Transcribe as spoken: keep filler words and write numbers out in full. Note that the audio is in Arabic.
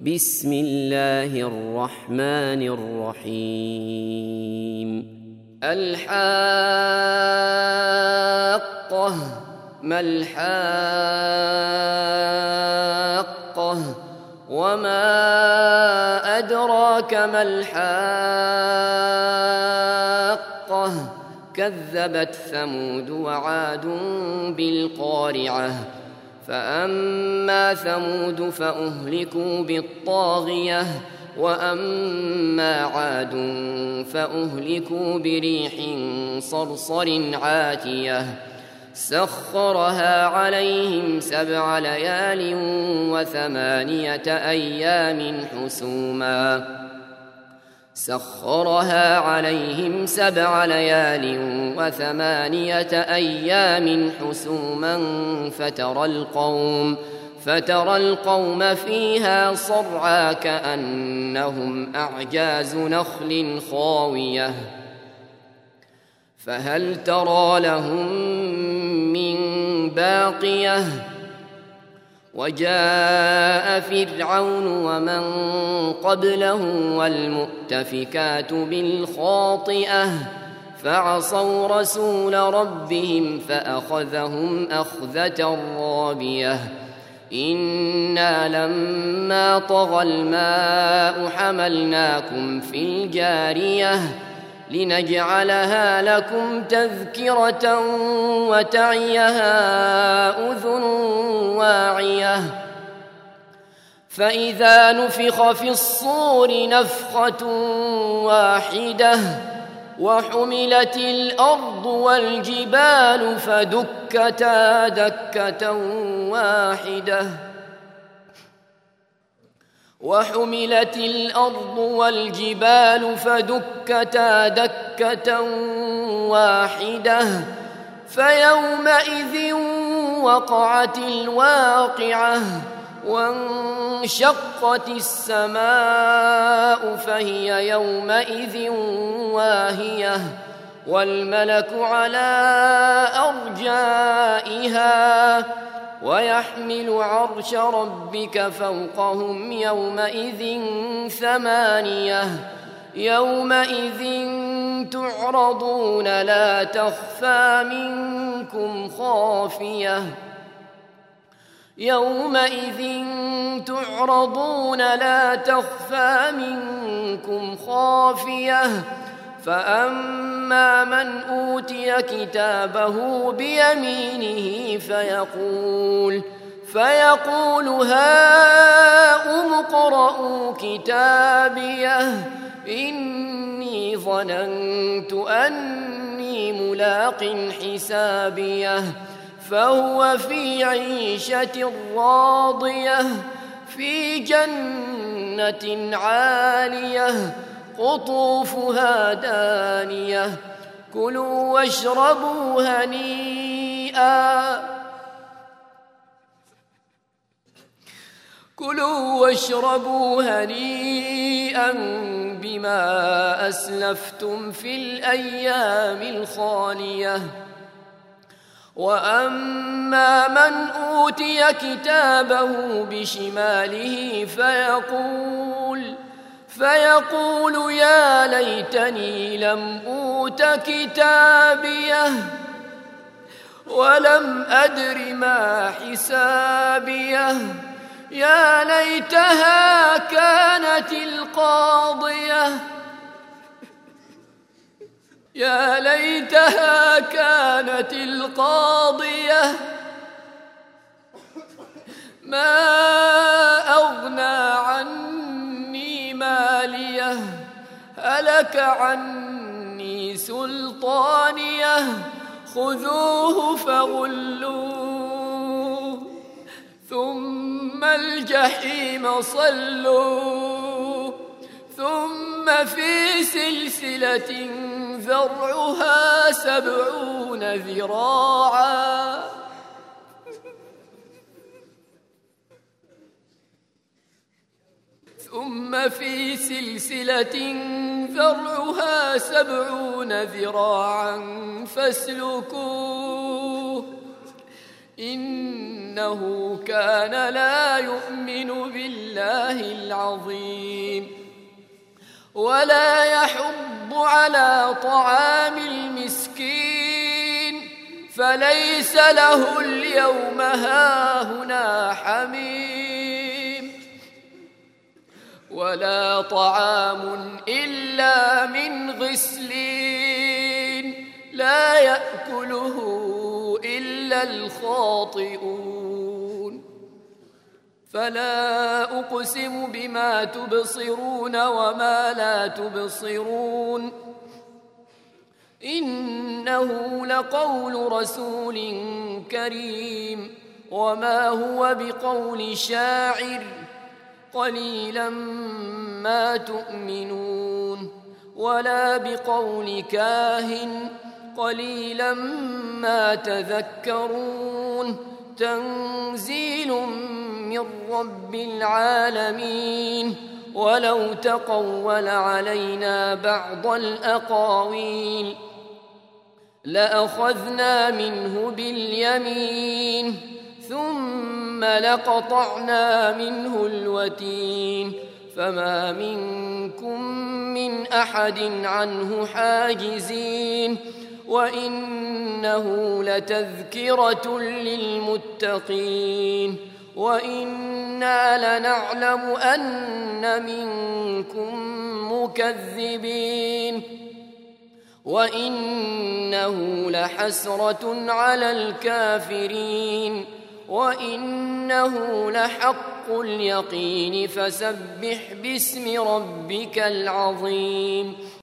بسم الله الرحمن الرحيم الحاقة ما الحاقة وما أدراك ما الحاقة كذبت ثمود وعاد بالقارعة فأما ثمود فأهلكوا بالطاغية وأما عاد فأهلكوا بريح صرصر عاتية سخرها عليهم سبع ليال وثمانية أيام حسوما سخرها عليهم سبع ليال وثمانية أيام حسوما فترى القوم فترى القوم فيها صرعى كأنهم أعجاز نخل خاوية فهل ترى لهم من باقية وجاء فرعون ومن قبله والمؤتفكات بالخاطئة فعصوا رسول ربهم فأخذهم أخذة رابية إنا لما طغى الماء حملناكم في الجارية لنجعلها لكم تذكرة وتعيها أذن واعية فإذا نفخ في الصور نفخة واحدة وحملت الأرض والجبال فدكتا دكة واحدة وحملت الأرض والجبال فدكتا دكة واحدة فيومئذ وقعت الواقعة وانشقت السماء فهي يومئذ واهية والملك على أرجائها ويحمل عرش ربك فوقهم يومئذ ثمانية يومئذ تعرضون لا تخفى منكم خافية يومئذ تعرضون لا تخفى منكم خافية فأما من أوتي كتابه بيمينه فيقول فيقول هاؤم اقرءوا كتابيه إني ظننت أني ملاق حسابيه فهو في عيشة راضية في جنة عالية قطوفها دانية كلوا واشربوا هنيئا كلوا واشربوا هنيئا بما أسلفتم في الأيام الخالية وأما من أوتي كتابه بشماله فيقول فيقول يا ليتني لم أوت كتابيه ولم أدر ما حسابيه يا ليتها كانت القاضية يا ليتها كانت القاضية ما أغنى عني ماليه هلك عني سلطانيه خذوه فغلوه ثم الجحيم صلوه ثم في سلسلة ذرعها سبعون ذراعا ثم في سلسلة ذرعها سبعون ذراعا فاسلكوه إنه كان لا يؤمن بالله العظيم ولا يحض على طعام المسكين فليس له اليوم هاهنا حميم ولا طعام إلا من غسلين لا يأكله إلا الخاطئون فلا أقسم بما تبصرون وما لا تبصرون إنه لقول رسول كريم وما هو بقول شاعر قليلا ما تؤمنون ولا بقول كاهن قليلا ما تذكرون تنزيل من رب العالمين ولو تقول علينا بعض الأقاويل لأخذنا منه باليمين ثم لقطعنا منه الوتين فما منكم من أحد عنه حاجزين وإنه لتذكرة للمتقين وإنا لنعلم أن منكم مكذبين وإنه لحسرة على الكافرين وإنه لحق اليقين فسبح باسم ربك العظيم